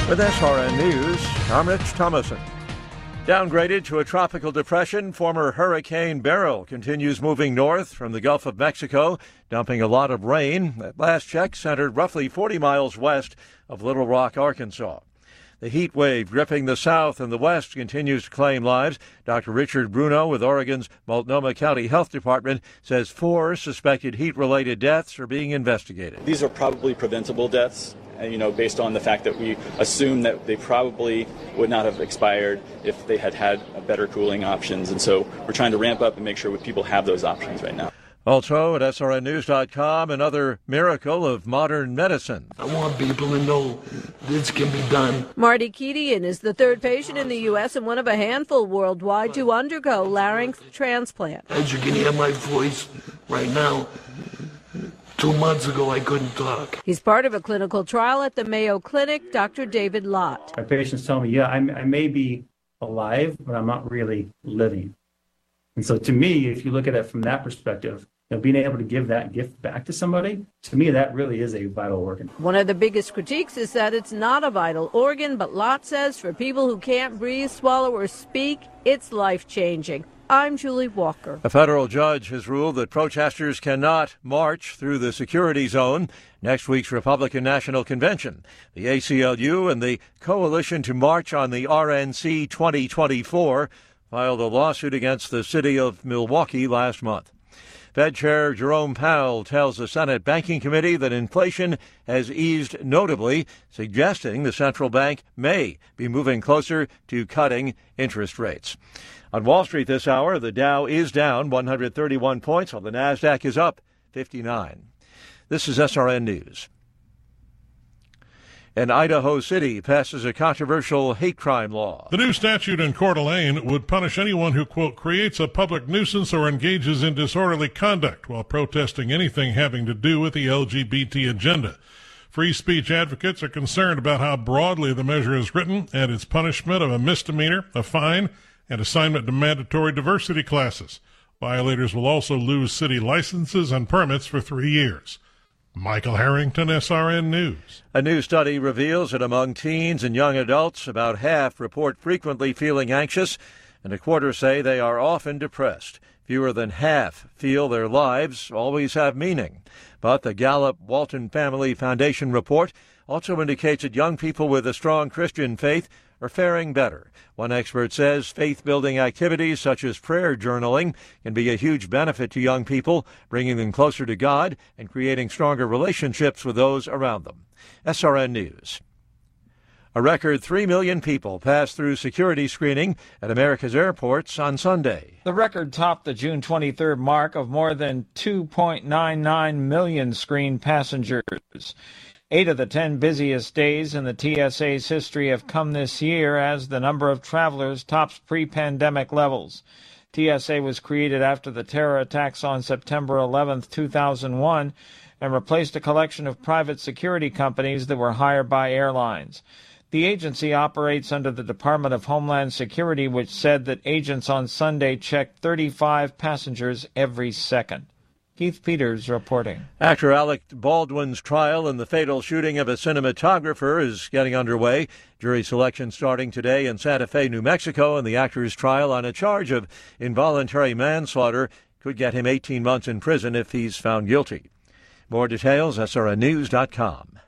With SRN News, I'm Rich Thomason. Downgraded to a tropical depression, former Hurricane Beryl continues moving north from the Gulf of Mexico, dumping a lot of rain. At last check, centered roughly 40 miles west of Little Rock, Arkansas. The heat wave gripping the south and the west continues to claim lives. Dr. Richard Bruno with Oregon's Multnomah County Health Department says 4 suspected heat-related deaths are being investigated. These are probably preventable deaths, based on the fact that we assume that they probably would not have expired if they had had better cooling options. And so we're trying to ramp up and make sure people have those options right now. Also at srnnews.com, another miracle of modern medicine. I want people to know this can be done. Marty Kedian is the third patient in the U.S. and one of a handful worldwide to undergo larynx transplant. As you can hear my voice right now, 2 months ago I couldn't talk. He's part of a clinical trial at the Mayo Clinic. Dr. David Lott. My patients tell me, I may be alive, but I'm not really living. And so to me, if you look at it from that perspective, being able to give that gift back to somebody, to me, that really is a vital organ. One of the biggest critiques is that it's not a vital organ, but Lott says for people who can't breathe, swallow, or speak, it's life-changing. I'm Julie Walker. A federal judge has ruled that protesters cannot march through the security zone next week's Republican National Convention. The ACLU and the Coalition to March on the RNC 2024 filed a lawsuit against the city of Milwaukee last month. Fed Chair Jerome Powell tells the Senate Banking Committee that inflation has eased notably, suggesting the central bank may be moving closer to cutting interest rates. On Wall Street this hour, the Dow is down 131 points, while the Nasdaq is up 59. This is SRN News. And Idaho City passes a controversial hate crime law. The new statute in Coeur d'Alene would punish anyone who, quote, creates a public nuisance or engages in disorderly conduct while protesting anything having to do with the LGBT agenda. Free speech advocates are concerned about how broadly the measure is written and its punishment of a misdemeanor, a fine, and assignment to mandatory diversity classes. Violators will also lose city licenses and permits for 3 years. Michael Harrington, SRN News. A new study reveals that among teens and young adults, about half report frequently feeling anxious, and a quarter say they are often depressed. Fewer than half feel their lives always have meaning. But the Gallup Walton Family Foundation report also indicates that young people with a strong Christian faith are faring better. One expert says faith-building activities such as prayer journaling can be a huge benefit to young people, bringing them closer to God and creating stronger relationships with those around them. SRN News. A record 3 million people passed through security screening at America's airports on Sunday. The record topped the June 23rd mark of more than 2.99 million screened passengers. 8 of the 10 busiest days in the TSA's history have come this year as the number of travelers tops pre-pandemic levels. TSA was created after the terror attacks on September 11, 2001, and replaced a collection of private security companies that were hired by airlines. The agency operates under the Department of Homeland Security, which said that agents on Sunday checked 35 passengers every second. Keith Peters reporting. Actor Alec Baldwin's trial in the fatal shooting of a cinematographer is getting underway. Jury selection starting today in Santa Fe, New Mexico, and the actor's trial on a charge of involuntary manslaughter could get him 18 months in prison if he's found guilty. More details, srnnews.com.